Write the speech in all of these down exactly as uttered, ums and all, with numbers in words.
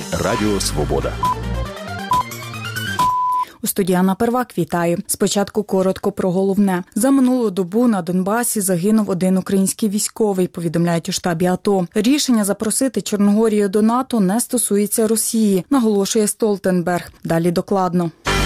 Радіо Свобода. У студії Анна Первак, вітаю. Спочатку коротко про головне. За минулу добу на Донбасі загинув один український військовий, повідомляють у штабі АТО. Рішення запросити Чорногорію до НАТО не стосується Росії, наголошує Столтенберг. Далі докладно.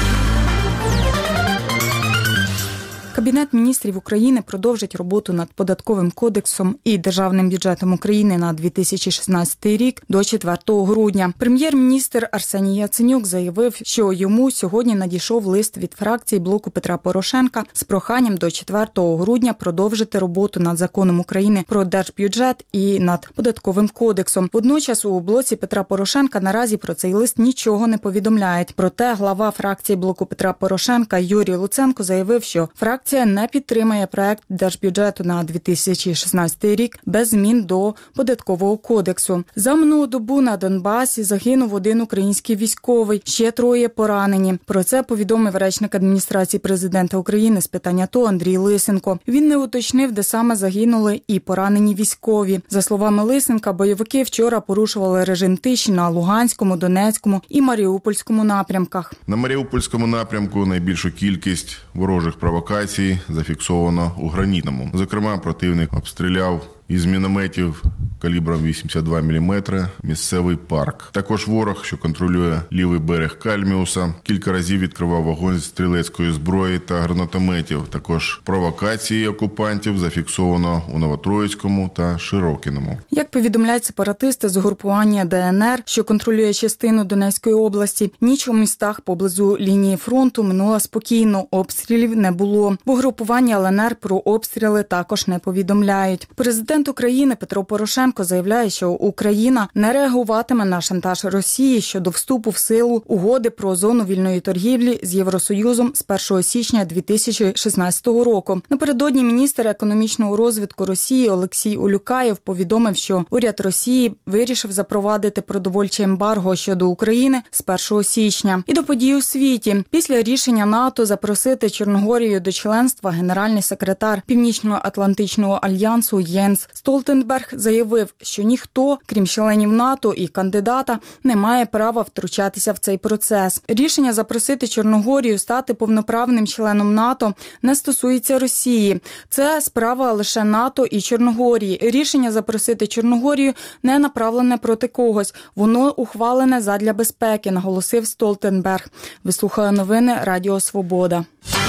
Кабінет міністрів України продовжить роботу над Податковим кодексом і Державним бюджетом України на дві тисячі шістнадцятий рік до четвертого грудня. Прем'єр-міністр Арсеній Яценюк заявив, що йому сьогодні надійшов лист від фракції блоку Петра Порошенка з проханням до четвертого грудня продовжити роботу над Законом України про держбюджет і над Податковим кодексом. Водночас у блоці Петра Порошенка наразі про цей лист нічого не повідомляють. Проте глава фракції блоку Петра Порошенка Юрій Луценко заявив, що фракція Фракція не підтримає проект держбюджету на дві тисячі шістнадцятий рік без змін до Податкового кодексу. За минулу добу на Донбасі загинув один український військовий, ще троє поранені. Про це повідомив речник адміністрації президента України з питань АТО Андрій Лисенко. Він не уточнив, де саме загинули і поранені військові. За словами Лисенка, бойовики вчора порушували режим тиші на Луганському, Донецькому і Маріупольському напрямках. На Маріупольському напрямку найбільшу кількість ворожих провокацій зафіксовано у Гранітному. Зокрема, противник обстріляв із мінометів калібром вісімдесят два міліметри місцевий парк. Також ворог, що контролює лівий берег Кальміуса, кілька разів відкривав вогонь з стрілецької зброї та гранатометів. Також провокації окупантів зафіксовано у Новотроїцькому та Широкіному. Як повідомляють сепаратисти з угрупування ДНР, що контролює частину Донецької області, ніч у містах поблизу лінії фронту минула спокійно, обстрілів не було. В угрупуванні ЛНР про обстріли також не повідомляють. Президент України Петро Порошенко заявляє, що Україна не реагуватиме на шантаж Росії щодо вступу в силу угоди про зону вільної торгівлі з Євросоюзом з першого січня дві тисячі шістнадцятого року. Напередодні міністр економічного розвитку Росії Олексій Улюкаєв повідомив, що уряд Росії вирішив запровадити продовольче ембарго щодо України з першого січня. І до подій у світі. Після рішення НАТО запросити Чорногорію до членства генеральний секретар Північно-Атлантичного альянсу Єнс Столтенберг заявив, що ніхто, крім членів НАТО і кандидата, не має права втручатися в цей процес. Рішення запросити Чорногорію стати повноправним членом НАТО не стосується Росії. Це справа лише НАТО і Чорногорії. Рішення запросити Чорногорію не направлене проти когось. Воно ухвалене задля безпеки, наголосив Столтенберг. Ви слухали новини Радіо Свобода.